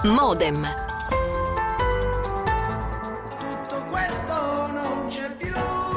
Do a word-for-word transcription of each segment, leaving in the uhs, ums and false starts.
Modem. Tutto questo non c'è più.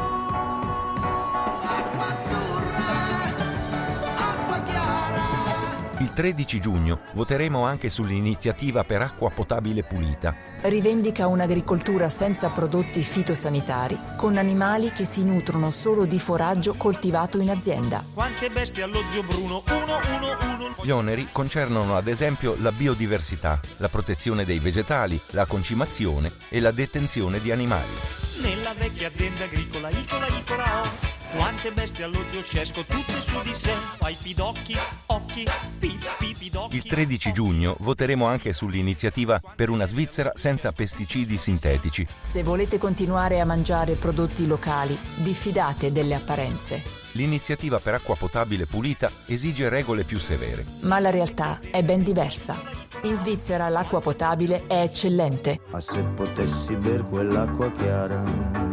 Acqua azzurra, acqua chiara. Il tredici giugno voteremo anche sull'iniziativa per acqua potabile pulita. Rivendica un'agricoltura senza prodotti fitosanitari, con animali che si nutrono solo di foraggio coltivato in azienda. Quante bestie allo zio Bruno? Uno, uno, uno. Gli oneri concernono ad esempio la biodiversità, la protezione dei vegetali, la concimazione e la detenzione di animali. Nella vecchia azienda agricola, icola, icola, oh. Quante bestie allo zio Cesco, tutte su di sé. Fai pidocchi, occhi, pip, pipidocchi. Il tredici giugno voteremo anche sull'iniziativa per una Svizzera senza pesticidi sintetici. Se volete continuare a mangiare prodotti locali, diffidate delle apparenze. L'iniziativa per acqua potabile pulita esige regole più severe. Ma la realtà è ben diversa. In Svizzera l'acqua potabile è eccellente. Ah, se potessi ber quell'acqua chiara,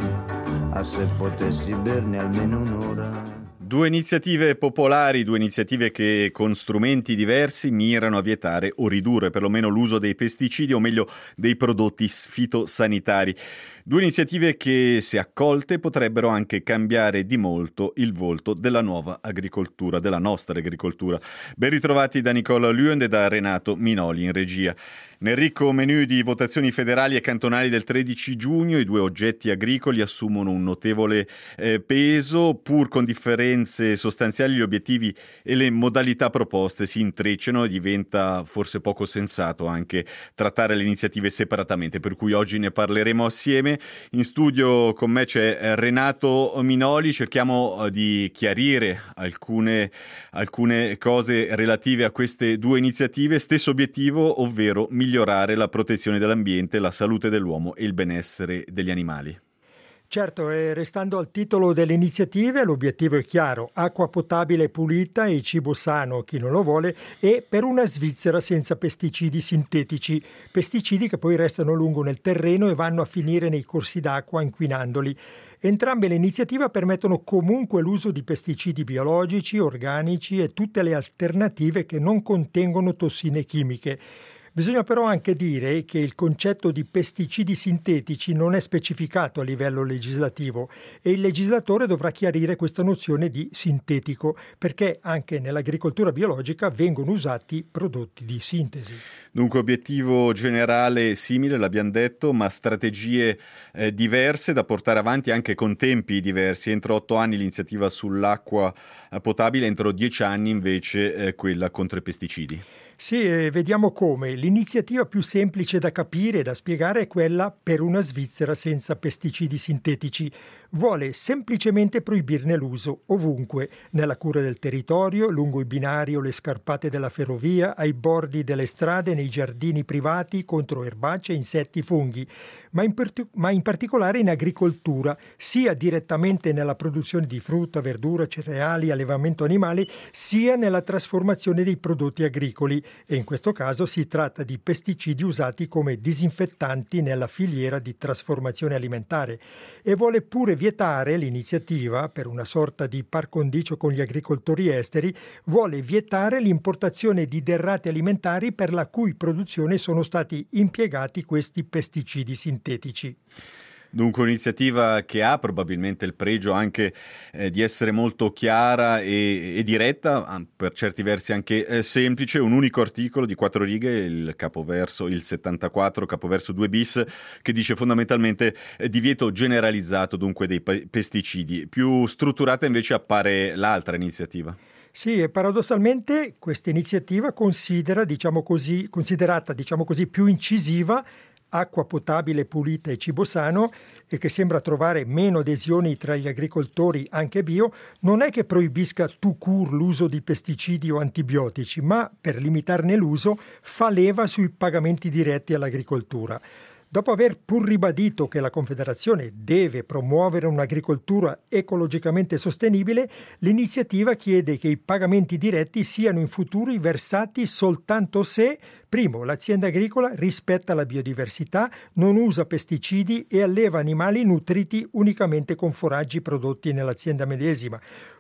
ah, se potessi berne almeno un'ora. Due iniziative popolari, due iniziative che con strumenti diversi mirano a vietare o ridurre perlomeno l'uso dei pesticidi, o meglio dei prodotti fitosanitari. Due iniziative che, se accolte, potrebbero anche cambiare di molto il volto della nuova agricoltura, della nostra agricoltura. Ben ritrovati da Nicola Luend e da Renato Minoli in regia. Nel ricco menù di votazioni federali e cantonali del tredici giugno i due oggetti agricoli assumono un notevole eh, peso, pur con differenze sostanziali. Gli obiettivi e le modalità proposte si intrecciano e diventa forse poco sensato anche trattare le iniziative separatamente, per cui oggi ne parleremo assieme. In studio con me c'è Renato Minoli, cerchiamo di chiarire alcune, alcune cose relative a queste due iniziative. Stesso obiettivo, ovvero migliorare la protezione dell'ambiente, la salute dell'uomo e il benessere degli animali. Certo, e restando al titolo delle iniziative, l'obiettivo è chiaro: acqua potabile pulita e cibo sano, chi non lo vuole, e per una Svizzera senza pesticidi sintetici, pesticidi che poi restano a lungo nel terreno e vanno a finire nei corsi d'acqua inquinandoli. Entrambe le iniziative permettono comunque l'uso di pesticidi biologici, organici e tutte le alternative che non contengono tossine chimiche. Bisogna però anche dire che il concetto di pesticidi sintetici non è specificato a livello legislativo e il legislatore dovrà chiarire questa nozione di sintetico, perché anche nell'agricoltura biologica vengono usati prodotti di sintesi. Dunque obiettivo generale simile, l'abbiamo detto, ma strategie eh, diverse da portare avanti anche con tempi diversi. Entro otto anni l'iniziativa sull'acqua potabile, entro dieci anni invece eh, quella contro i pesticidi. Sì, eh, vediamo come. L'iniziativa più semplice da capire e da spiegare è quella per una Svizzera senza pesticidi sintetici. Vuole semplicemente proibirne l'uso ovunque, nella cura del territorio, lungo i binari o le scarpate della ferrovia, ai bordi delle strade, nei giardini privati, contro erbacce, insetti, funghi, ma in, per- ma in particolare in agricoltura, sia direttamente nella produzione di frutta, verdura, cereali, allevamento animale, sia nella trasformazione dei prodotti agricoli. E in questo caso si tratta di pesticidi usati come disinfettanti nella filiera di trasformazione alimentare, e vuole pure vietare l'iniziativa, per una sorta di par condicio con gli agricoltori esteri, vuole vietare l'importazione di derrate alimentari per la cui produzione sono stati impiegati questi pesticidi sintetici. Dunque un'iniziativa che ha probabilmente il pregio anche eh, di essere molto chiara e, e diretta, per certi versi anche eh, semplice. Un unico articolo di quattro righe, il capoverso, il settantaquattro, capoverso due bis, che dice fondamentalmente eh, divieto generalizzato dunque dei pe- pesticidi. Più strutturata invece appare l'altra iniziativa. Sì, e paradossalmente questa iniziativa considera, diciamo così, considerata diciamo così più incisiva, acqua potabile pulita e cibo sano, e che sembra trovare meno adesioni tra gli agricoltori anche bio, non è che proibisca tout court l'uso di pesticidi o antibiotici, ma per limitarne l'uso fa leva sui pagamenti diretti all'agricoltura. Dopo aver pur ribadito che la Confederazione deve promuovere un'agricoltura ecologicamente sostenibile, l'iniziativa chiede che i pagamenti diretti siano in futuro versati soltanto se, primo, l'azienda agricola rispetta la biodiversità, non usa pesticidi e alleva animali nutriti unicamente con foraggi prodotti nell'azienda medesima.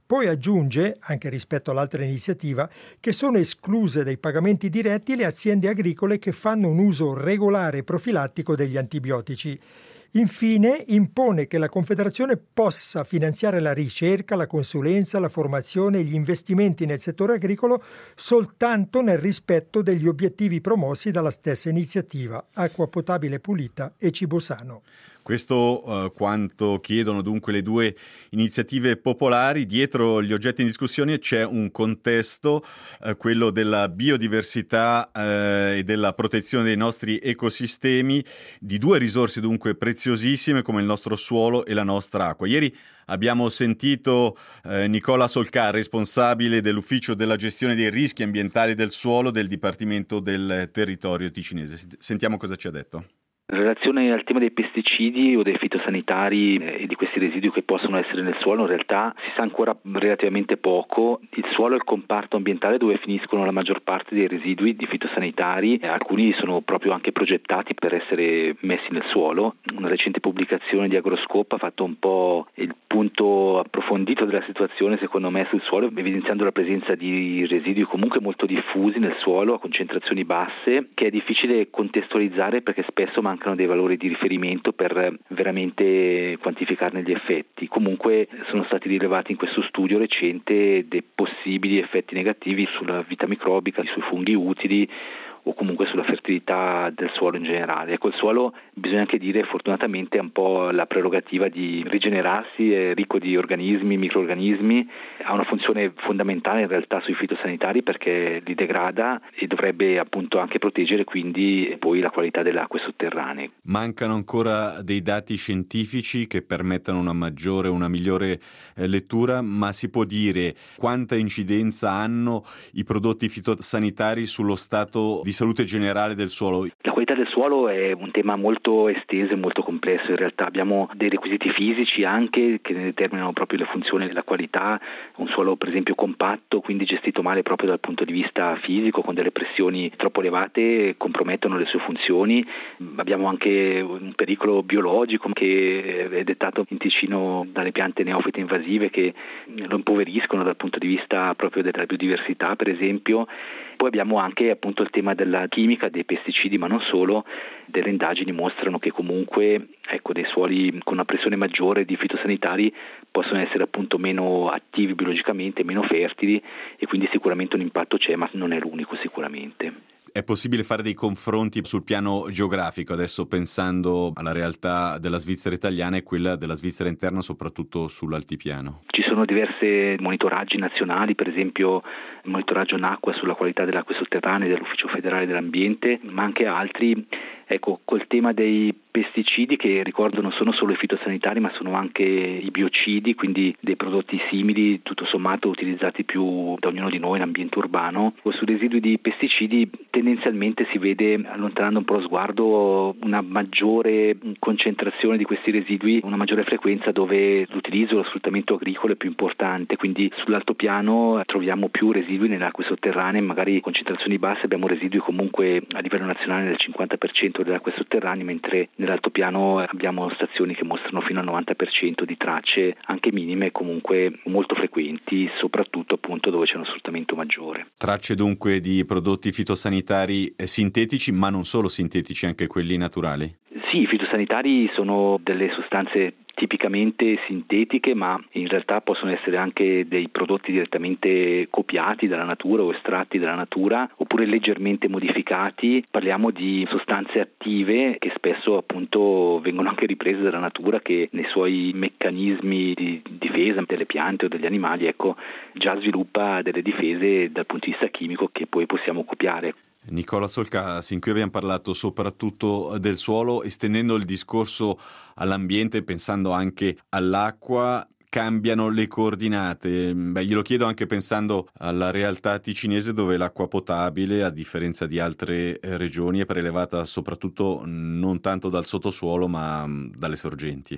Poi aggiunge, anche rispetto all'altra iniziativa, che sono escluse dai pagamenti diretti le aziende agricole che fanno un uso regolare e profilattico degli antibiotici. Infine, impone che la Confederazione possa finanziare la ricerca, la consulenza, la formazione e gli investimenti nel settore agricolo soltanto nel rispetto degli obiettivi promossi dalla stessa iniziativa, acqua potabile pulita e cibo sano. Questo uh, quanto chiedono dunque le due iniziative popolari. Dietro gli oggetti in discussione c'è un contesto, uh, quello della biodiversità uh, e della protezione dei nostri ecosistemi, di due risorse dunque preziosissime come il nostro suolo e la nostra acqua. Ieri abbiamo sentito uh, Nicola Solcà, responsabile dell'Ufficio della gestione dei rischi ambientali del suolo del Dipartimento del Territorio ticinese. Sentiamo cosa ci ha detto. In relazione al tema dei pesticidi o dei fitosanitari e di questi residui che possono essere nel suolo, in realtà si sa ancora relativamente poco. Il suolo è il comparto ambientale dove finiscono la maggior parte dei residui di fitosanitari, alcuni sono proprio anche progettati per essere messi nel suolo. Una recente pubblicazione di Agroscope ha fatto un po' il punto approfondito della situazione secondo me sul suolo, evidenziando la presenza di residui comunque molto diffusi nel suolo a concentrazioni basse, che è difficile contestualizzare perché spesso mancano dei valori di riferimento per veramente quantificarne gli effetti. Comunque sono stati rilevati in questo studio recente dei possibili effetti negativi sulla vita microbica, sui funghi utili o comunque sulla fertilità del suolo in generale. Ecco, il suolo, bisogna anche dire, fortunatamente ha un po' la prerogativa di rigenerarsi, è ricco di organismi, microrganismi, ha una funzione fondamentale in realtà sui fitosanitari perché li degrada e dovrebbe appunto anche proteggere quindi poi la qualità delle acque sotterranee. Mancano ancora dei dati scientifici che permettano una maggiore, una migliore eh, lettura, ma si può dire quanta incidenza hanno i prodotti fitosanitari sullo stato di salute generale del suolo? La qualità del suolo è un tema molto esteso e molto complesso. In realtà abbiamo dei requisiti fisici anche che ne determinano proprio le funzioni e la qualità. Un suolo per esempio compatto, quindi gestito male proprio dal punto di vista fisico, con delle pressioni troppo elevate, compromettono le sue funzioni. Abbiamo anche un pericolo biologico che è dettato in Ticino dalle piante neofite invasive che lo impoveriscono dal punto di vista proprio della biodiversità, per esempio. Poi abbiamo anche appunto il tema della chimica, dei pesticidi, ma non solo. Delle indagini mostrano che comunque ecco, dei suoli con una pressione maggiore di fitosanitari possono essere appunto meno attivi biologicamente, meno fertili e quindi sicuramente un impatto c'è, ma non è l'unico sicuramente. È possibile fare dei confronti sul piano geografico, adesso pensando alla realtà della Svizzera italiana e quella della Svizzera interna, soprattutto sull'altipiano? Ci sono diversi monitoraggi nazionali, per esempio il monitoraggio NACQUA sulla qualità delle acque sotterranee dell'Ufficio federale dell'ambiente, ma anche altri. Ecco, col tema dei pesticidi, che ricordo non sono solo i fitosanitari ma sono anche i biocidi, quindi dei prodotti simili tutto sommato utilizzati più da ognuno di noi in ambiente urbano. O sui residui di pesticidi tendenzialmente si vede, allontanando un po' lo sguardo, una maggiore concentrazione di questi residui, una maggiore frequenza dove l'utilizzo e lo sfruttamento agricolo è più importante, quindi sull'altopiano troviamo più residui nelle acque sotterranee, magari concentrazioni basse, abbiamo residui comunque a livello nazionale del cinquanta per cento delle acque sotterranee, mentre nell'altopiano abbiamo stazioni che mostrano fino al novanta per cento di tracce anche minime, comunque molto frequenti, soprattutto appunto dove c'è uno sfruttamento maggiore. Tracce dunque di prodotti fitosanitari sintetici, ma non solo sintetici, anche quelli naturali? Sì, i fitosanitari sono delle sostanze tipicamente sintetiche, ma in realtà possono essere anche dei prodotti direttamente copiati dalla natura o estratti dalla natura, oppure leggermente modificati. Parliamo di sostanze attive che spesso appunto vengono anche riprese dalla natura, che nei suoi meccanismi di difesa delle piante o degli animali, ecco, già sviluppa delle difese dal punto di vista chimico che poi possiamo copiare. Nicola Solcà, sin qui abbiamo parlato soprattutto del suolo, estendendo il discorso all'ambiente, pensando anche all'acqua. Cambiano le coordinate? Beh, glielo chiedo anche pensando alla realtà ticinese, dove l'acqua potabile, a differenza di altre regioni, è prelevata soprattutto non tanto dal sottosuolo ma dalle sorgenti. In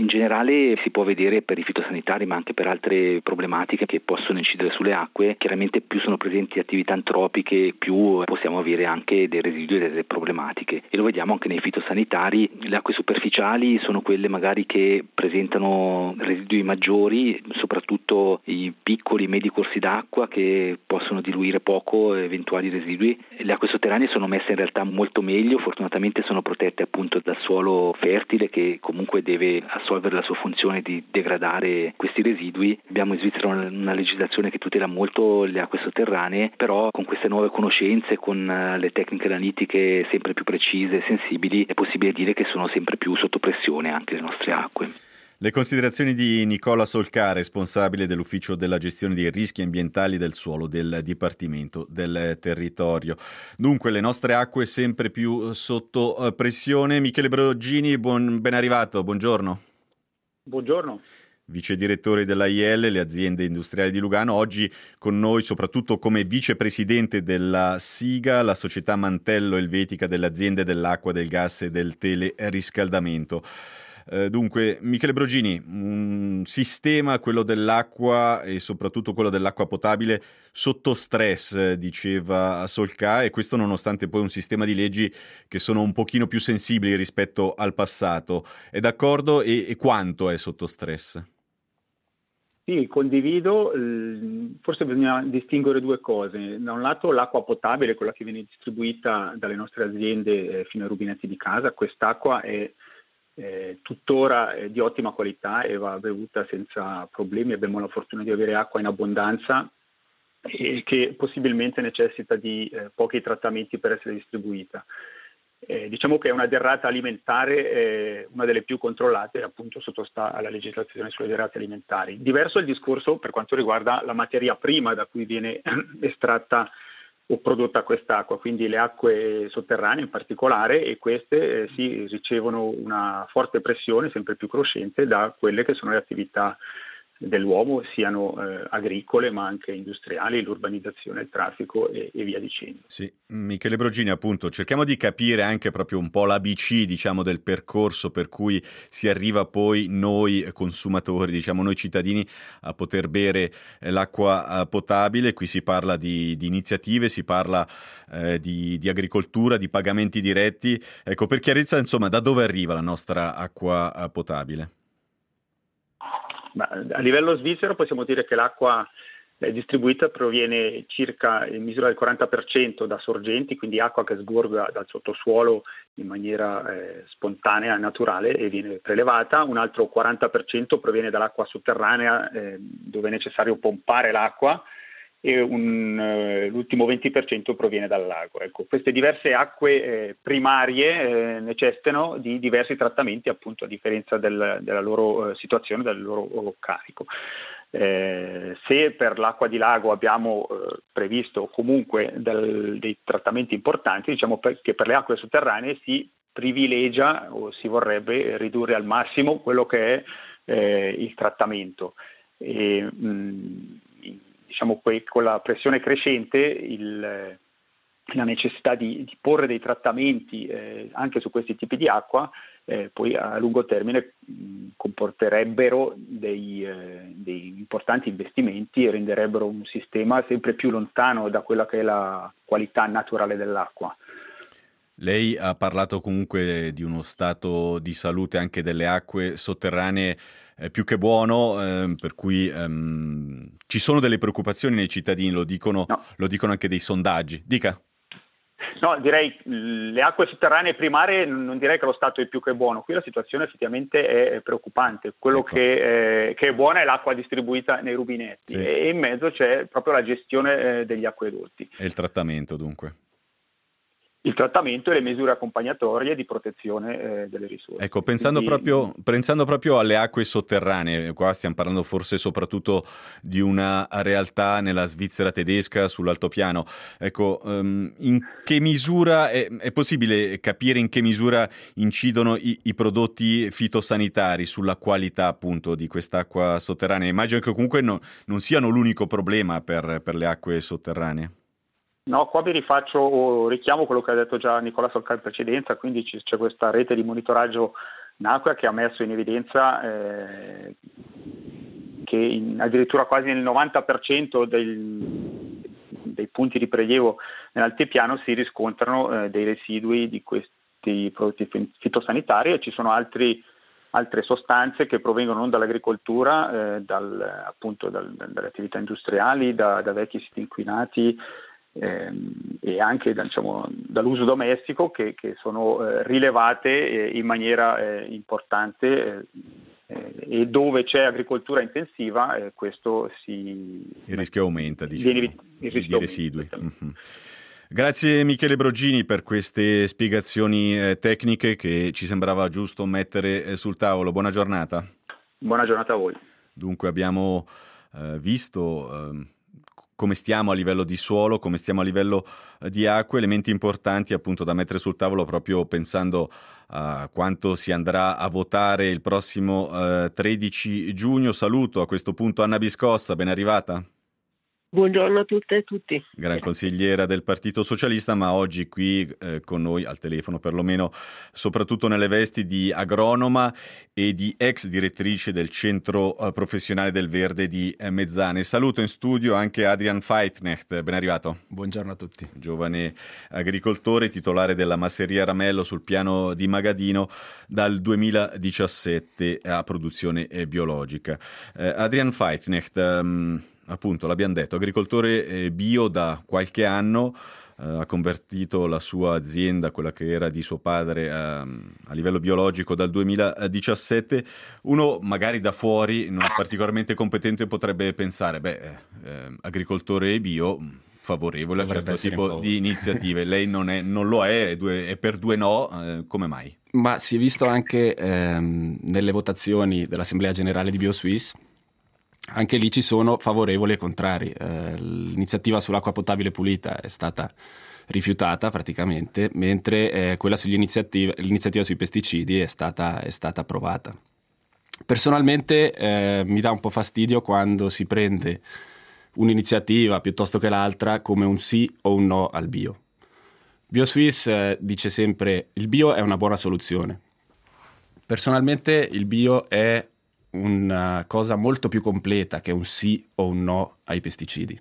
in generale si può vedere per i fitosanitari, ma anche per altre problematiche che possono incidere sulle acque. Chiaramente più sono presenti attività antropiche, più possiamo avere anche dei residui e delle problematiche, e lo vediamo anche nei fitosanitari. Le acque superficiali sono quelle magari che presentano residui maggiori, soprattutto i piccoli e medi corsi d'acqua che possono diluire poco eventuali residui. Le acque sotterranee sono messe in realtà molto meglio, fortunatamente sono protette appunto dal suolo fertile che comunque deve assolvere la sua funzione di degradare questi residui. Abbiamo in Svizzera una, una legislazione che tutela molto le acque sotterranee, però con queste nuove conoscenze, con le tecniche analitiche sempre più precise e sensibili, è possibile dire che sono sempre più sotto pressione anche le nostre acque. Le considerazioni di Nicola Solcà, responsabile dell'Ufficio della gestione dei rischi ambientali del suolo del Dipartimento del Territorio. Dunque, le nostre acque sempre più sotto pressione. Michele Broggini, buon, ben arrivato, buongiorno. Buongiorno. Vice direttore dell'A I L, le aziende industriali di Lugano, oggi con noi soprattutto come vicepresidente della SIGA, la società Mantello Elvetica delle aziende dell'acqua, del gas e del teleriscaldamento. Eh, dunque, Michele Broggini, un sistema, quello dell'acqua e soprattutto quello dell'acqua potabile, sotto stress, diceva Solcà, e questo nonostante poi un sistema di leggi che sono un pochino più sensibili rispetto al passato. È d'accordo? E, e quanto è sotto stress? Sì, condivido. Forse bisogna distinguere due cose. Da un lato l'acqua potabile, quella che viene distribuita dalle nostre aziende fino ai rubinetti di casa. Quest'acqua è Eh, tuttora è di ottima qualità e va bevuta senza problemi. Abbiamo la fortuna di avere acqua in abbondanza e che possibilmente necessita di eh, pochi trattamenti per essere distribuita. Eh, diciamo che è una derrata alimentare, eh, una delle più controllate, appunto sottostà alla legislazione sulle derrate alimentari. Diverso è il discorso per quanto riguarda la materia prima da cui viene estratta o prodotta quest'acqua, quindi le acque sotterranee in particolare, e queste eh, si ricevono una forte pressione sempre più crescente da quelle che sono le attività dell'uomo, siano eh, agricole ma anche industriali, l'urbanizzazione, il traffico e, e via dicendo. Sì, Michele Broggini, appunto, cerchiamo di capire anche proprio un po' l'A B C, diciamo, del percorso per cui si arriva poi noi consumatori, diciamo noi cittadini, a poter bere l'acqua potabile. Qui si parla di, di iniziative, si parla eh, di, di agricoltura, di pagamenti diretti. Ecco, per chiarezza, insomma, da dove arriva la nostra acqua potabile? Ma a livello svizzero possiamo dire che l'acqua distribuita proviene circa in misura del quaranta per cento da sorgenti, quindi acqua che sgorga dal sottosuolo in maniera eh, spontanea, naturale, e viene prelevata. Un altro quaranta per cento proviene dall'acqua sotterranea, eh, dove è necessario pompare l'acqua, e un, eh, l'ultimo venti per cento proviene dal lago. Ecco, queste diverse acque eh, primarie eh, necessitano di diversi trattamenti, appunto a differenza del, della loro eh, situazione, del loro, loro carico. Eh, se per l'acqua di lago abbiamo eh, previsto comunque del, dei trattamenti importanti, diciamo per, che per le acque sotterranee si privilegia o si vorrebbe ridurre al massimo quello che è eh, il trattamento. E, mh, diciamo poi con la pressione crescente il, la necessità di, di porre dei trattamenti eh, anche su questi tipi di acqua eh, poi a lungo termine mh, comporterebbero dei, eh, dei importanti investimenti e renderebbero un sistema sempre più lontano da quella che è la qualità naturale dell'acqua. Lei ha parlato comunque di uno stato di salute anche delle acque sotterranee eh, più che buono, eh, per cui ehm, ci sono delle preoccupazioni nei cittadini, lo dicono, no. lo dicono anche dei sondaggi. Dica. No, direi le acque sotterranee primarie non direi che lo stato è più che buono. Qui la situazione effettivamente è preoccupante. Quello ecco. che, eh, che è buona è l'acqua distribuita nei rubinetti, sì. E in mezzo c'è proprio la gestione eh, degli acquedotti. E il trattamento dunque. Il trattamento e le misure accompagnatorie di protezione eh, delle risorse. Ecco, pensando, Quindi... proprio, pensando proprio alle acque sotterranee, qua stiamo parlando forse soprattutto di una realtà nella Svizzera tedesca sull'altopiano. Ecco, um, in che misura è, è possibile capire in che misura incidono i, i prodotti fitosanitari sulla qualità appunto di quest'acqua sotterranea? Immagino che comunque no, non siano l'unico problema per, per le acque sotterranee. No, qua vi rifaccio o richiamo quello che ha detto già Nicola Solcà in precedenza, quindi c'è questa rete di monitoraggio Un'acqua che ha messo in evidenza eh, che in, addirittura quasi nel novanta per cento del, dei punti di prelievo nell'altipiano si riscontrano eh, dei residui di questi prodotti fitosanitari, e ci sono altri, altre sostanze che provengono non dall'agricoltura, eh, dal, appunto dal, dalle attività industriali, da, da vecchi siti inquinati, ehm, e anche da, diciamo, dall'uso domestico, che, che sono eh, rilevate eh, in maniera eh, importante, eh, eh, e dove c'è agricoltura intensiva eh, questo si... Il rischio aumenta, diciamo, il rischio di residui. Mm-hmm. Grazie Michele Broggini per queste spiegazioni eh, tecniche che ci sembrava giusto mettere eh, sul tavolo. Buona giornata. Buona giornata a voi. Dunque abbiamo eh, visto eh, come stiamo a livello di suolo, come stiamo a livello eh, di acqua, elementi importanti appunto da mettere sul tavolo proprio pensando a quanto si andrà a votare il prossimo eh, tredici giugno. Saluto a questo punto Anna Biscossa, ben arrivata. Buongiorno a tutte e tutti. Gran consigliera del Partito Socialista, ma oggi qui eh, con noi al telefono, perlomeno soprattutto nelle vesti di agronoma e di ex direttrice del Centro eh, Professionale del Verde di eh, Mezzane. Saluto in studio anche Adrian Feitnecht, ben arrivato. Buongiorno a tutti. Giovane agricoltore, titolare della masseria Ramello sul piano di Magadino dal duemiladiciassette a produzione eh, biologica. Eh, Adrian Feitnecht, um, appunto, l'abbiamo detto, agricoltore bio da qualche anno, eh, ha convertito la sua azienda, quella che era di suo padre, a, a livello biologico dal duemiladiciassette. Uno magari da fuori, non particolarmente competente, potrebbe pensare, beh, eh, agricoltore bio, favorevole a certo tipo di iniziative. Lei non, è, non lo è, è, due, è per due no, eh, come mai? Ma si è visto anche ehm, nelle votazioni dell'Assemblea Generale di BioSwiss. Anche lì ci sono favorevoli e contrari. Eh, l'iniziativa sull'acqua potabile pulita è stata rifiutata praticamente, mentre eh, quella sull'iniziativa l'iniziativa sui pesticidi è stata, è stata approvata. Personalmente eh, mi dà un po' fastidio quando si prende un'iniziativa piuttosto che l'altra come un sì o un no al bio. BioSwiss eh, dice sempre il bio è una buona soluzione. Personalmente il bio è una cosa molto più completa che un sì o un no ai pesticidi.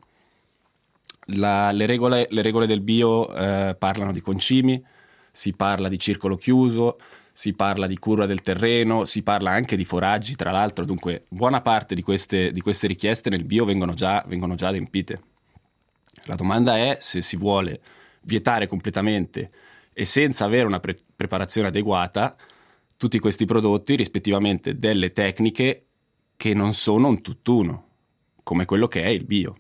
La, le, regole, le regole del bio eh, parlano di concimi, si parla di circolo chiuso, si parla di cura del terreno, si parla anche di foraggi, tra l'altro, dunque buona parte di queste, di queste richieste nel bio vengono già, vengono già adempiite. La domanda è se si vuole vietare completamente e senza avere una pre- preparazione adeguata tutti questi prodotti, rispettivamente delle tecniche che non sono un tutt'uno, come quello che è il bio.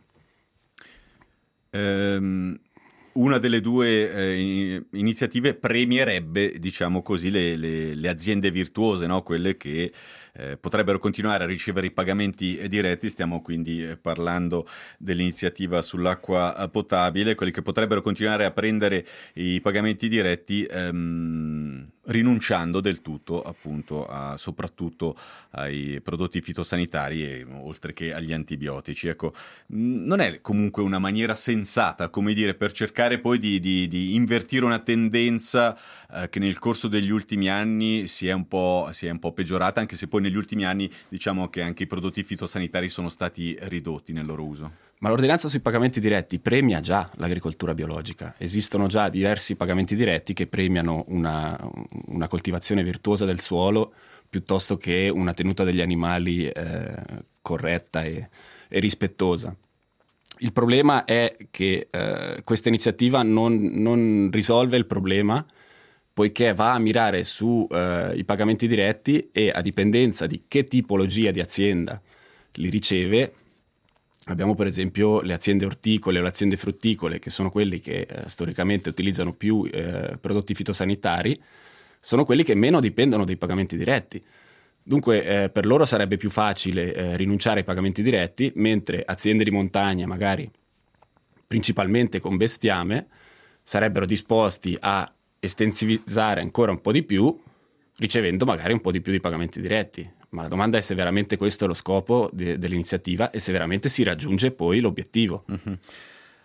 Um, una delle due eh, iniziative premierebbe, diciamo così, le, le, le aziende virtuose, no? Quelle che eh, potrebbero continuare a ricevere i pagamenti diretti. Stiamo quindi eh, parlando dell'iniziativa sull'acqua potabile, quelli che potrebbero continuare a prendere i pagamenti diretti ehm, rinunciando del tutto appunto a, soprattutto ai prodotti fitosanitari e oltre che agli antibiotici. Ecco, non è comunque una maniera sensata, come dire, per cercare poi di, di, di invertire una tendenza eh, che nel corso degli ultimi anni si è un po', si è un po' peggiorata, anche se poi negli ultimi anni diciamo che anche i prodotti fitosanitari sono stati ridotti nel loro uso. Ma l'ordinanza sui pagamenti diretti premia già l'agricoltura biologica. Esistono già diversi pagamenti diretti che premiano una, una coltivazione virtuosa del suolo piuttosto che una tenuta degli animali eh, corretta e, e rispettosa. Il problema è che eh, questa iniziativa non, non risolve il problema, poiché va a mirare sui eh, pagamenti diretti e a dipendenza di che tipologia di azienda li riceve. Abbiamo per esempio le aziende orticole o le aziende frutticole, che sono quelli che eh, storicamente utilizzano più eh, prodotti fitosanitari, sono quelli che meno dipendono dai pagamenti diretti. Dunque eh, per loro sarebbe più facile eh, rinunciare ai pagamenti diretti, mentre aziende di montagna, magari principalmente con bestiame, sarebbero disposti a estensivizzare ancora un po' di più, ricevendo magari un po' di più di pagamenti diretti. Ma la domanda è se veramente questo è lo scopo de- dell'iniziativa e se veramente si raggiunge poi l'obiettivo. Mm-hmm.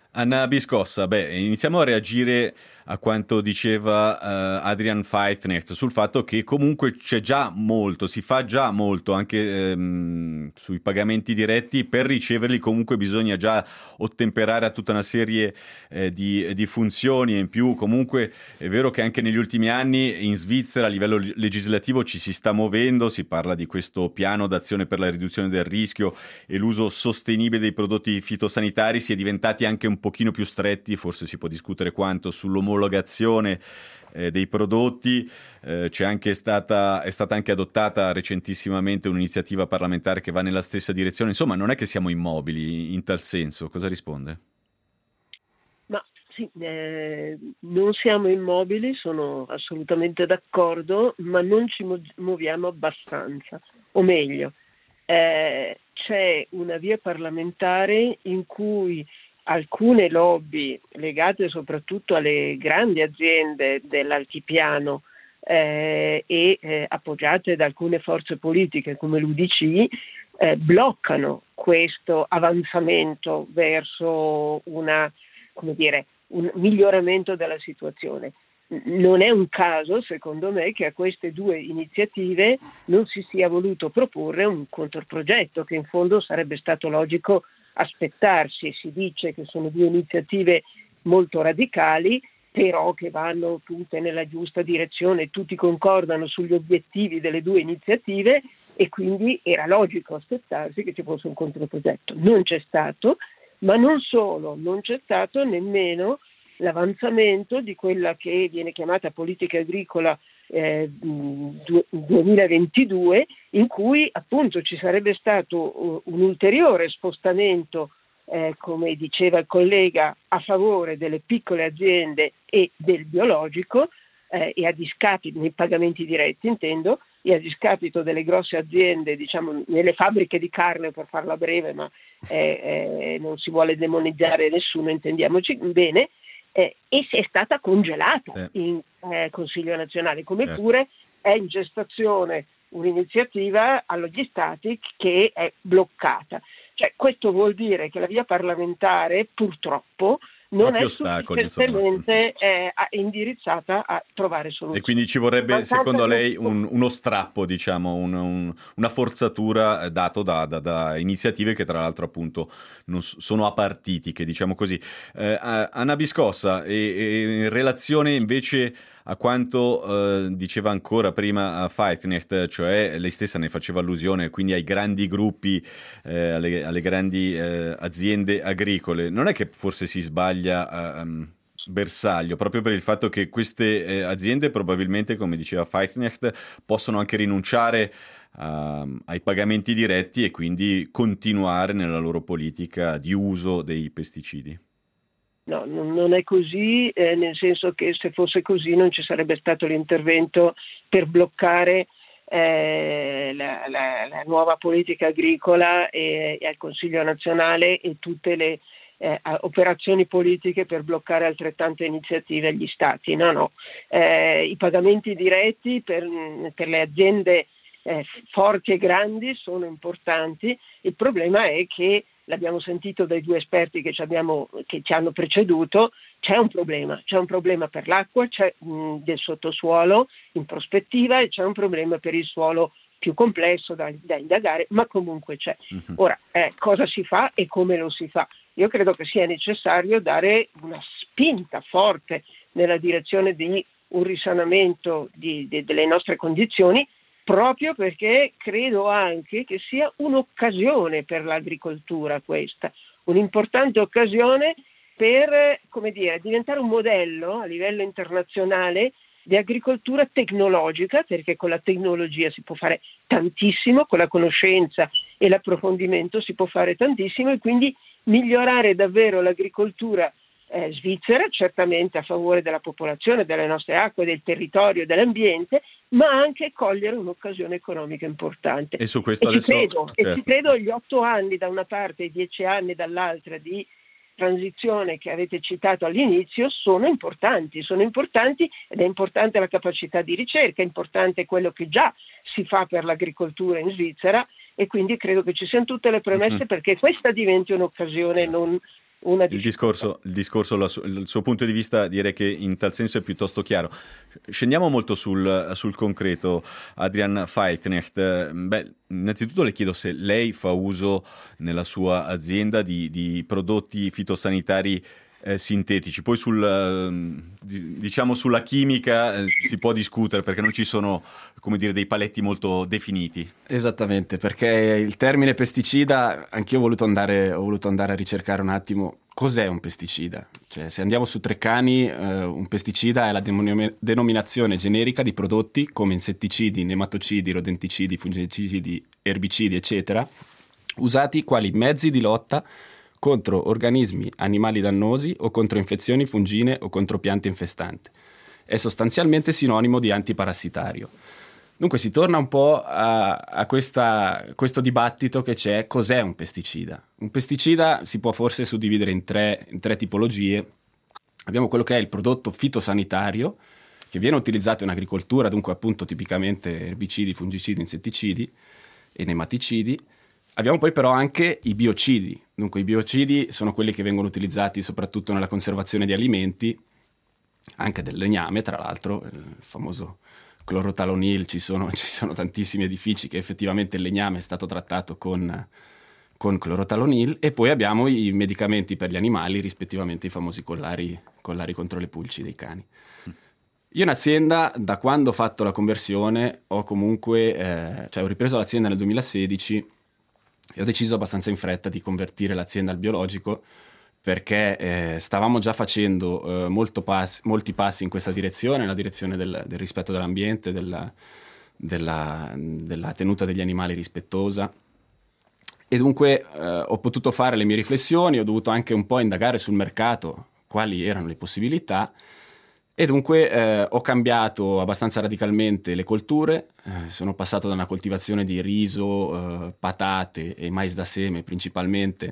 Anna Biscossa, beh, iniziamo a reagire a quanto diceva uh, Adrian Feithnecht sul fatto che comunque c'è già molto, si fa già molto anche ehm, sui pagamenti diretti. Per riceverli comunque bisogna già ottemperare a tutta una serie eh, di, di funzioni, e in più comunque è vero che anche negli ultimi anni in Svizzera a livello legislativo ci si sta muovendo, si parla di questo piano d'azione per la riduzione del rischio e l'uso sostenibile dei prodotti fitosanitari. Si è diventati anche un pochino più stretti, forse si può discutere quanto, sull'omologazione eh, dei prodotti. Eh, c'è anche stata, è stata anche adottata recentissimamente un'iniziativa parlamentare che va nella stessa direzione. Insomma, non è che siamo immobili in tal senso. Cosa risponde? Ma sì, eh, non siamo immobili, sono assolutamente d'accordo, ma non ci muoviamo abbastanza. O meglio, eh, c'è una via parlamentare in cui alcune lobby legate soprattutto alle grandi aziende dell'altipiano eh, e eh, appoggiate da alcune forze politiche come l'U D C eh, bloccano questo avanzamento verso una, come dire, un miglioramento della situazione. Non è un caso, secondo me, che a queste due iniziative non si sia voluto proporre un controprogetto, che in fondo sarebbe stato logico aspettarsi. Si dice che sono due iniziative molto radicali, però che vanno tutte nella giusta direzione, tutti concordano sugli obiettivi delle due iniziative e quindi era logico aspettarsi che ci fosse un controprogetto. Non c'è stato, ma non solo, non c'è stato nemmeno l'avanzamento di quella che viene chiamata politica agricola eh, duemilaventidue, in cui appunto ci sarebbe stato un ulteriore spostamento, eh, come diceva il collega, a favore delle piccole aziende e del biologico, eh, e a discapito, nei pagamenti diretti intendo, e a discapito delle grosse aziende, diciamo nelle fabbriche di carne, per farla breve, ma eh, eh, non si vuole demonizzare nessuno, intendiamoci bene. Eh, e si è stata congelata sì. in eh, Consiglio nazionale, come certo. pure è in gestazione un'iniziativa agli Stati che è bloccata. Cioè, questo vuol dire che la via parlamentare purtroppo non è sufficientemente eh, indirizzata a trovare soluzioni. E quindi ci vorrebbe, ma secondo lei, un, uno strappo, diciamo, un, un, una forzatura dato da, da, da iniziative che tra l'altro appunto non sono apartitiche, diciamo così. Eh, Anna Biscossa, e, e in relazione invece a quanto eh, diceva ancora prima Feithnecht, cioè lei stessa ne faceva allusione quindi ai grandi gruppi, eh, alle, alle grandi eh, aziende agricole, non è che forse si sbaglia um, bersaglio, proprio per il fatto che queste eh, aziende probabilmente, come diceva Feithnecht, possono anche rinunciare uh, ai pagamenti diretti e quindi continuare nella loro politica di uso dei pesticidi? No, non è così, eh, nel senso che se fosse così non ci sarebbe stato l'intervento per bloccare eh, la, la, la nuova politica agricola e, e al Consiglio nazionale e tutte le eh, operazioni politiche per bloccare altrettante iniziative agli Stati. No, no. Eh, i pagamenti diretti per, per le aziende eh, forti e grandi sono importanti. Il problema è che, l'abbiamo sentito dai due esperti che ci, abbiamo, che ci hanno preceduto, c'è un problema, c'è un problema per l'acqua, c'è mh, del sottosuolo in prospettiva e c'è un problema per il suolo più complesso da, da indagare, ma comunque c'è. Uh-huh. Ora, eh, cosa si fa e come lo si fa? Io credo che sia necessario dare una spinta forte nella direzione di un risanamento di, di, delle nostre condizioni, proprio perché credo anche che sia un'occasione per l'agricoltura questa, un'importante occasione per, come dire, diventare un modello a livello internazionale di agricoltura tecnologica, perché con la tecnologia si può fare tantissimo, con la conoscenza e l'approfondimento si può fare tantissimo e quindi migliorare davvero l'agricoltura Eh, svizzera, certamente a favore della popolazione, delle nostre acque, del territorio, dell'ambiente, ma anche cogliere un'occasione economica importante. E su questo e adesso... Ci credo, certo. E ci credo gli otto anni da una parte e i dieci anni dall'altra di transizione che avete citato all'inizio sono importanti, sono importanti ed è importante la capacità di ricerca, è importante quello che già si fa per l'agricoltura in Svizzera e quindi credo che ci siano tutte le premesse mm-hmm. perché questa diventi un'occasione non una il discorso, il, discorso la su- il suo punto di vista direi che in tal senso è piuttosto chiaro. Scendiamo molto sul, sul concreto, Adrian Feilknecht. Beh, innanzitutto le chiedo se lei fa uso nella sua azienda di, di prodotti fitosanitari Eh, sintetici. Poi sul, eh, diciamo sulla chimica eh, si può discutere perché non ci sono, come dire, dei paletti molto definiti. Esattamente, perché il termine pesticida, anch'io ho voluto andare, ho voluto andare a ricercare un attimo cos'è un pesticida. Cioè, se andiamo su Treccani, eh, un pesticida è la denom- denominazione generica di prodotti come insetticidi, nematocidi, rodenticidi, fungicidi, erbicidi, eccetera, usati quali mezzi di lotta contro organismi animali dannosi o contro infezioni fungine o contro piante infestanti. È sostanzialmente sinonimo di antiparassitario. Dunque si torna un po' a, a questa, questo dibattito che c'è: cos'è un pesticida? Un pesticida si può forse suddividere in tre, in tre tipologie. Abbiamo quello che è il prodotto fitosanitario, che viene utilizzato in agricoltura, dunque appunto tipicamente erbicidi, fungicidi, insetticidi e nematicidi. Abbiamo poi però anche i biocidi. Dunque i biocidi sono quelli che vengono utilizzati soprattutto nella conservazione di alimenti, anche del legname, tra l'altro, il famoso clorotalonil. Ci sono, ci sono tantissimi edifici che effettivamente il legname è stato trattato con, con clorotalonil. E poi abbiamo i medicamenti per gli animali, rispettivamente i famosi collari, collari contro le pulci dei cani. Io in azienda, da quando ho fatto la conversione, ho comunque, eh, cioè ho ripreso l'azienda nel duemilasedici e ho deciso abbastanza in fretta di convertire l'azienda al biologico, perché eh, stavamo già facendo eh, molto pass- molti passi in questa direzione, la direzione del, del rispetto dell'ambiente, della, della, della tenuta degli animali rispettosa, e dunque eh, ho potuto fare le mie riflessioni, ho dovuto anche un po' indagare sul mercato quali erano le possibilità. E dunque eh, ho cambiato abbastanza radicalmente le colture, eh, sono passato da una coltivazione di riso, eh, patate e mais da seme principalmente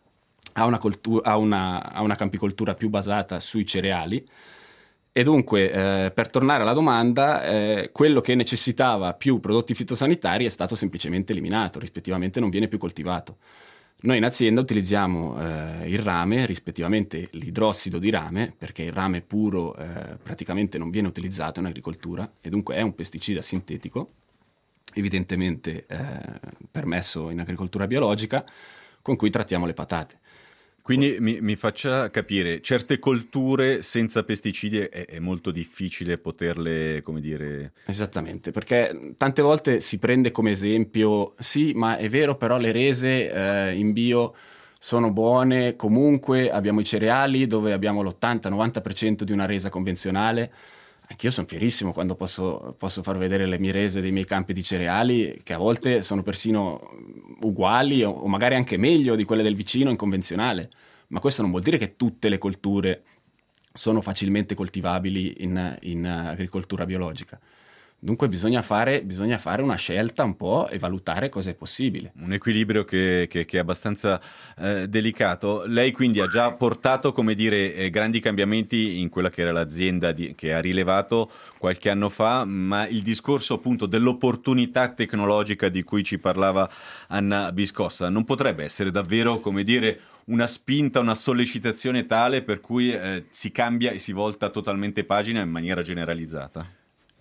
a una, coltu- a, una, a una campicoltura più basata sui cereali. E dunque, eh, per tornare alla domanda, eh, quello che necessitava più prodotti fitosanitari è stato semplicemente eliminato, rispettivamente non viene più coltivato. Noi in azienda utilizziamo eh, il rame, rispettivamente l'idrossido di rame, perché il rame puro eh, praticamente non viene utilizzato in agricoltura e dunque è un pesticida sintetico, evidentemente eh, permesso in agricoltura biologica, con cui trattiamo le patate. Quindi mi, mi faccia capire, certe colture senza pesticidi è, è molto difficile poterle, come dire... Esattamente, perché tante volte si prende come esempio, sì, ma è vero, però le rese eh, in bio sono buone, comunque abbiamo i cereali dove abbiamo l'ottanta novanta per cento di una resa convenzionale. Anch'io sono fierissimo quando posso, posso far vedere le mie rese dei miei campi di cereali, che a volte sono persino uguali o, o magari anche meglio di quelle del vicino in convenzionale. Ma questo non vuol dire che tutte le colture sono facilmente coltivabili in, in agricoltura biologica. Dunque bisogna fare, bisogna fare una scelta un po' e valutare cosa è possibile. Un equilibrio che, che, che è abbastanza eh, delicato. Lei quindi ha già portato, come dire, eh, grandi cambiamenti in quella che era l'azienda di, che ha rilevato qualche anno fa, ma il discorso appunto dell'opportunità tecnologica di cui ci parlava Anna Biscossa non potrebbe essere davvero, come dire, una spinta, una sollecitazione tale per cui eh, si cambia e si volta totalmente pagina in maniera generalizzata?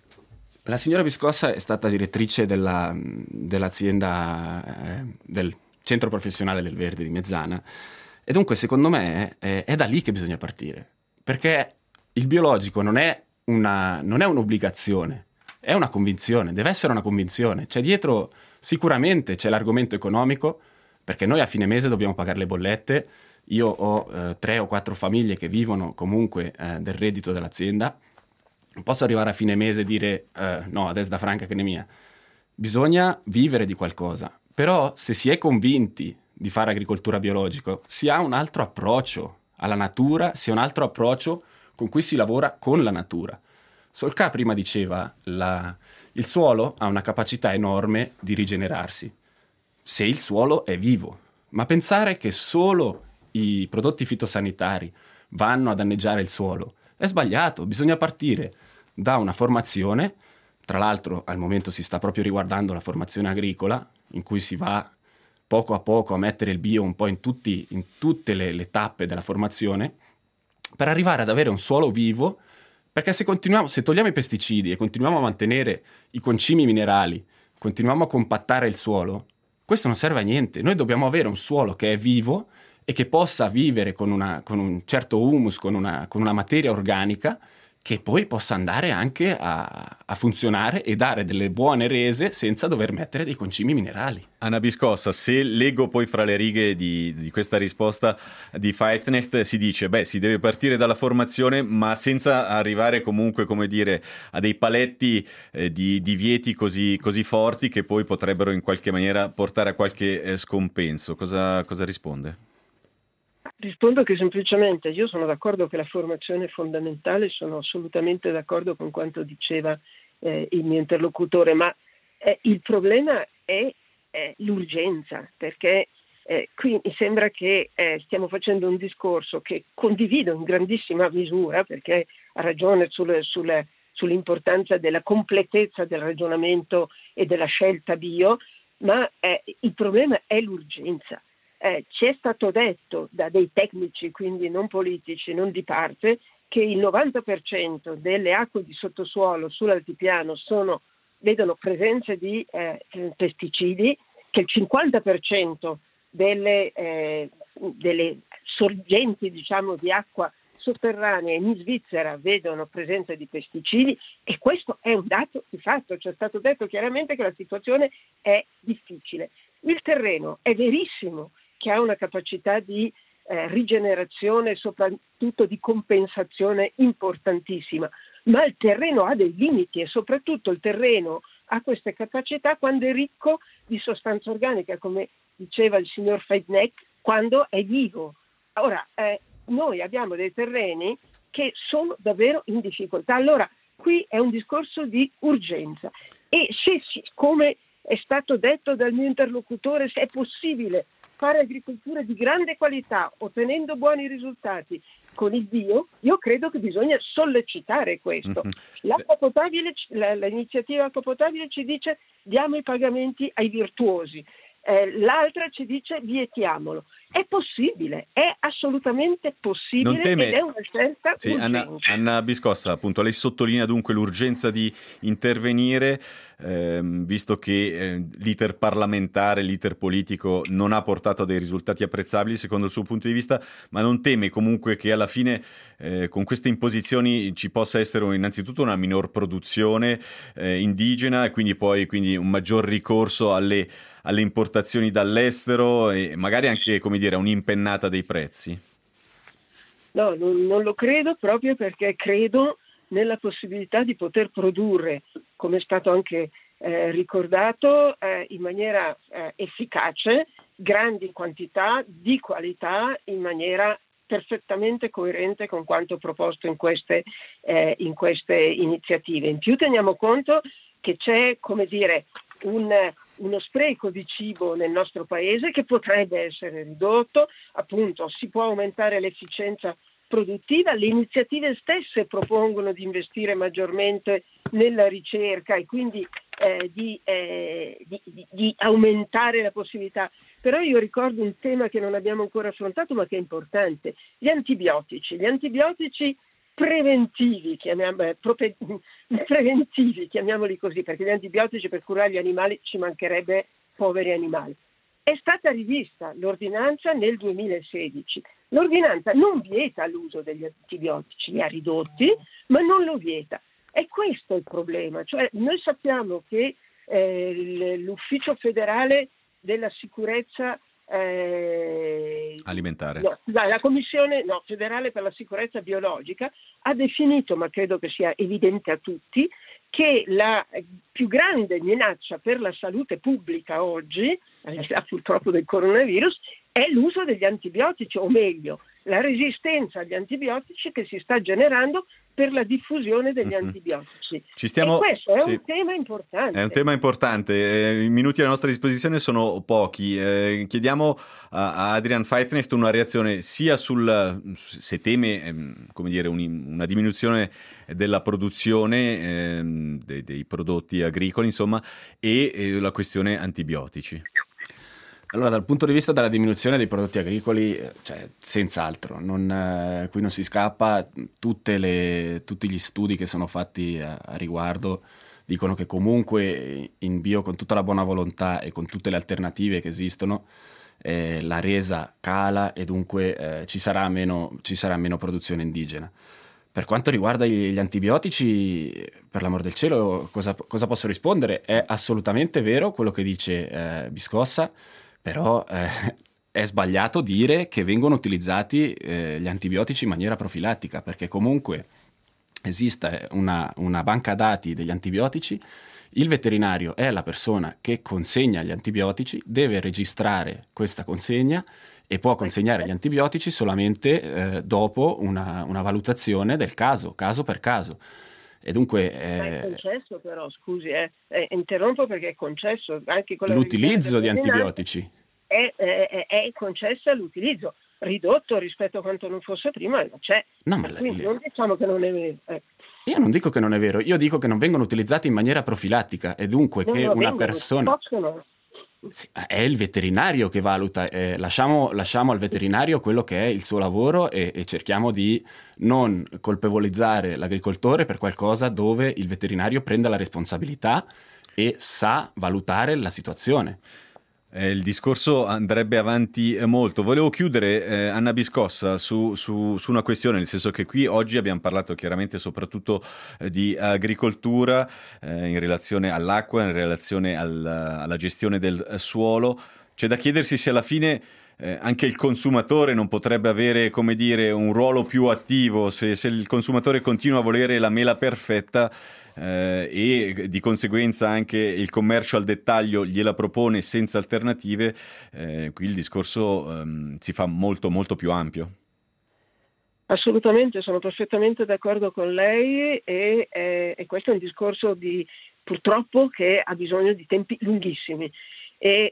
La signora Biscossa è stata direttrice della, dell'azienda eh, del Centro Professionale del Verde di Mezzana e dunque secondo me è, è da lì che bisogna partire, perché il biologico non è, una, non è un'obbligazione, è una convinzione, deve essere una convinzione. C'è dietro sicuramente c'è l'argomento economico, perché noi a fine mese dobbiamo pagare le bollette. Io ho eh, tre o quattro famiglie che vivono comunque eh, del reddito dell'azienda. Non posso arrivare a fine mese e dire eh, no, adesso da franca che ne mia. Bisogna vivere di qualcosa. Però se si è convinti di fare agricoltura biologica, si ha un altro approccio alla natura, si ha un altro approccio con cui si lavora con la natura. Solcà prima diceva la, il suolo ha una capacità enorme di rigenerarsi, se il suolo è vivo. Ma pensare che solo i prodotti fitosanitari vanno a danneggiare il suolo è sbagliato. Bisogna partire da una formazione, tra l'altro al momento si sta proprio riguardando la formazione agricola, in cui si va poco a poco a mettere il bio un po' in, tutti, in tutte le, le tappe della formazione, per arrivare ad avere un suolo vivo, perché se continuiamo, se togliamo i pesticidi e continuiamo a mantenere i concimi minerali, continuiamo a compattare il suolo, questo non serve a niente. Noi dobbiamo avere un suolo che è vivo e che possa vivere con, una, con un certo humus, con una, con una materia organica, che poi possa andare anche a, a funzionare e dare delle buone rese senza dover mettere dei concimi minerali. Anna Biscossa, se leggo poi fra le righe di, di questa risposta di Feithnecht, si dice, beh, si deve partire dalla formazione, ma senza arrivare comunque, come dire, a dei paletti eh, di divieti così, così forti che poi potrebbero in qualche maniera portare a qualche eh, scompenso. Cosa, cosa risponde? Rispondo che semplicemente io sono d'accordo che la formazione è fondamentale, sono assolutamente d'accordo con quanto diceva eh, il mio interlocutore, ma eh, il problema è, è l'urgenza, perché eh, qui mi sembra che eh, stiamo facendo un discorso che condivido in grandissima misura, perché ha ragione sulle, sulle, sull'importanza della completezza del ragionamento e della scelta bio, ma eh, il problema è l'urgenza. Eh, ci è stato detto da dei tecnici, quindi non politici, non di parte, che il novanta per cento delle acque di sottosuolo sull'altipiano sono, vedono presenze di eh, pesticidi, che il cinquanta per cento delle, eh, delle sorgenti, diciamo, di acqua sotterranea in Svizzera vedono presenza di pesticidi, e questo è un dato di fatto. Ci è stato detto chiaramente che la situazione è difficile. Il terreno è verissimo che ha una capacità di eh, rigenerazione e soprattutto di compensazione importantissima, ma il terreno ha dei limiti, e soprattutto il terreno ha queste capacità quando è ricco di sostanza organica, come diceva il signor Feithnecht, quando è vivo. Ora, eh, noi abbiamo dei terreni che sono davvero in difficoltà. Allora, qui è un discorso di urgenza, e se, come è stato detto dal mio interlocutore, se è possibile fare agricoltura di grande qualità ottenendo buoni risultati con il bio, io credo che bisogna sollecitare questo. L'acqua potabile, l'iniziativa acqua potabile ci dice diamo i pagamenti ai virtuosi, eh, l'altra ci dice vietiamolo. È possibile, è assolutamente possibile, non teme... ed è una scelta sì, urgente. Anna, Anna Biscossa, appunto, lei sottolinea dunque l'urgenza di intervenire, ehm, visto che eh, l'iter parlamentare, l'iter politico non ha portato a dei risultati apprezzabili secondo il suo punto di vista, ma non teme comunque che alla fine eh, con queste imposizioni ci possa essere innanzitutto una minor produzione eh, indigena, e quindi poi quindi un maggior ricorso alle alle importazioni dall'estero e magari anche, come dire, un'impennata dei prezzi? No, non, non lo credo, proprio perché credo nella possibilità di poter produrre, come è stato anche eh, ricordato, eh, in maniera eh, efficace, grandi quantità, di qualità, in maniera perfettamente coerente con quanto proposto in queste, eh, in queste iniziative. In più teniamo conto che c'è, come dire, un, uno spreco di cibo nel nostro paese che potrebbe essere ridotto, appunto si può aumentare l'efficienza produttiva, le iniziative stesse propongono di investire maggiormente nella ricerca e quindi eh, di, eh, di, di, di aumentare la possibilità. Però io ricordo un tema che non abbiamo ancora affrontato ma che è importante, gli antibiotici. Gli antibiotici preventivi, chiamiamo, eh, prope, preventivi, chiamiamoli così, perché gli antibiotici per curare gli animali ci mancherebbe, poveri animali. È stata rivista l'ordinanza nel duemilasedici. L'ordinanza non vieta l'uso degli antibiotici, li ha ridotti, ma non lo vieta. E questo è il problema. Cioè, noi sappiamo che eh, l'Ufficio federale della sicurezza eh, alimentare, no, la Commissione no, federale per la sicurezza biologica ha definito, ma credo che sia evidente a tutti, che la più grande minaccia per la salute pubblica oggi, purtroppo del coronavirus, è l'uso degli antibiotici, o meglio, la resistenza agli antibiotici che si sta generando per la diffusione degli mm-hmm. antibiotici. Ci stiamo... E questo è sì. un tema importante. È un tema importante. Eh, I minuti a nostra disposizione sono pochi. Eh, chiediamo a, a Adrian Feithnecht una reazione sia sul, se teme, ehm, come dire, un, una diminuzione della produzione ehm, dei, dei prodotti agricoli, insomma, e eh, la questione antibiotici. Allora, dal punto di vista della diminuzione dei prodotti agricoli, cioè, senz'altro, non, eh, qui non si scappa. Tutte le, tutti gli studi che sono fatti a, a riguardo dicono che comunque in bio, con tutta la buona volontà e con tutte le alternative che esistono, eh, la resa cala e dunque eh, ci sarà meno, ci sarà meno produzione indigena. Per quanto riguarda gli, gli antibiotici, per l'amor del cielo, cosa, cosa posso rispondere? È assolutamente vero quello che dice eh, Biscossa, però eh, è sbagliato dire che vengono utilizzati eh, gli antibiotici in maniera profilattica, perché comunque esiste una, una banca dati degli antibiotici, il veterinario è la persona che consegna gli antibiotici, deve registrare questa consegna e può consegnare gli antibiotici solamente eh, dopo una, una valutazione del caso, caso per caso. E dunque eh, è concesso, però scusi, eh, eh, interrompo perché è concesso anche con la l'utilizzo di antibiotici è, è, è concessa l'utilizzo ridotto rispetto a quanto non fosse prima, ma c'è. No, ma quindi le... non diciamo che non è vero. Eh. Io non dico che non è vero, io dico che non vengono utilizzati in maniera profilattica e dunque non che una vengono, persona possono. Sì, è il veterinario che valuta, eh, lasciamo, lasciamo al veterinario quello che è il suo lavoro e, e cerchiamo di non colpevolizzare l'agricoltore per qualcosa dove il veterinario prenda la responsabilità e sa valutare la situazione. Eh, il discorso andrebbe avanti molto. Volevo chiudere, eh, Anna Biscossa, su, su, su una questione, nel senso che qui oggi abbiamo parlato chiaramente soprattutto eh, di agricoltura eh, in relazione all'acqua, in relazione al, alla gestione del suolo. C'è da chiedersi se alla fine eh, anche il consumatore non potrebbe avere, come dire, un ruolo più attivo, se, se il consumatore continua a volere la mela perfetta. Eh, e di conseguenza anche il commercio al dettaglio gliela propone senza alternative, eh, qui il discorso ehm, si fa molto molto più ampio. Assolutamente, sono perfettamente d'accordo con lei e, eh, e questo è un discorso di purtroppo che ha bisogno di tempi lunghissimi e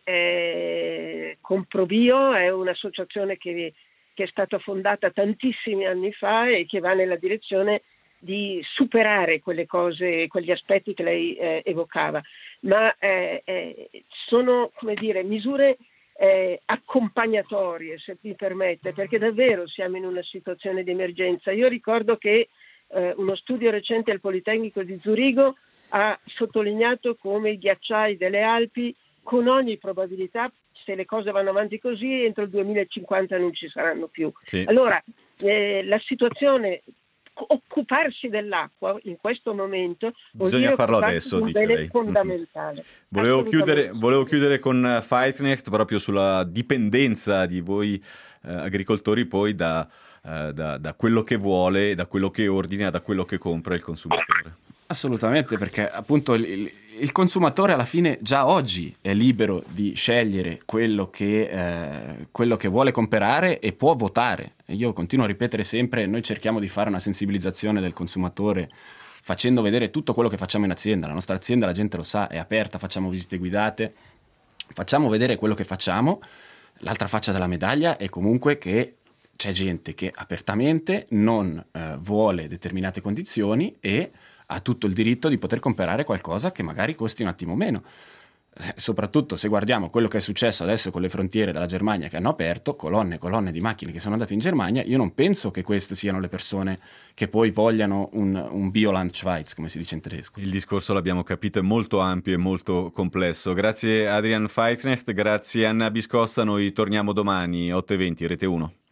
eh, Comprobio è un'associazione che, che è stata fondata tantissimi anni fa e che va nella direzione di superare quelle cose, quegli aspetti che lei eh, evocava, ma eh, eh, sono, come dire, misure eh, accompagnatorie, se mi permette, perché davvero siamo in una situazione di emergenza. Io ricordo che eh, uno studio recente al Politecnico di Zurigo ha sottolineato come i ghiacciai delle Alpi, con ogni probabilità, se le cose vanno avanti così, entro il duemilacinquanta non ci saranno più. Sì. Allora, eh, la situazione... occuparsi dell'acqua in questo momento bisogna farlo adesso, dice lei. Fondamentale. Mm-hmm. Volevo chiudere, volevo chiudere con Feitnecht proprio sulla dipendenza di voi eh, agricoltori poi da, eh, da, da quello che vuole, da quello che ordina, da quello che compra il consumatore. Assolutamente, perché appunto il, il consumatore alla fine già oggi è libero di scegliere quello che, eh, quello che vuole comprare e può votare. E io continuo a ripetere sempre, noi cerchiamo di fare una sensibilizzazione del consumatore facendo vedere tutto quello che facciamo in azienda. La nostra azienda, la gente lo sa, è aperta, facciamo visite guidate, facciamo vedere quello che facciamo. L'altra faccia della medaglia è comunque che c'è gente che apertamente non eh, vuole determinate condizioni e ha tutto il diritto di poter comprare qualcosa che magari costi un attimo meno. Eh, soprattutto se guardiamo quello che è successo adesso con le frontiere della Germania che hanno aperto, colonne e colonne di macchine che sono andate in Germania, io non penso che queste siano le persone che poi vogliano un, un Bioland Schweiz, come si dice in tedesco. Il discorso l'abbiamo capito, è molto ampio e molto complesso. Grazie Adrian Feitnecht, grazie Anna Biscossa, noi torniamo domani otto e venti, Rete uno.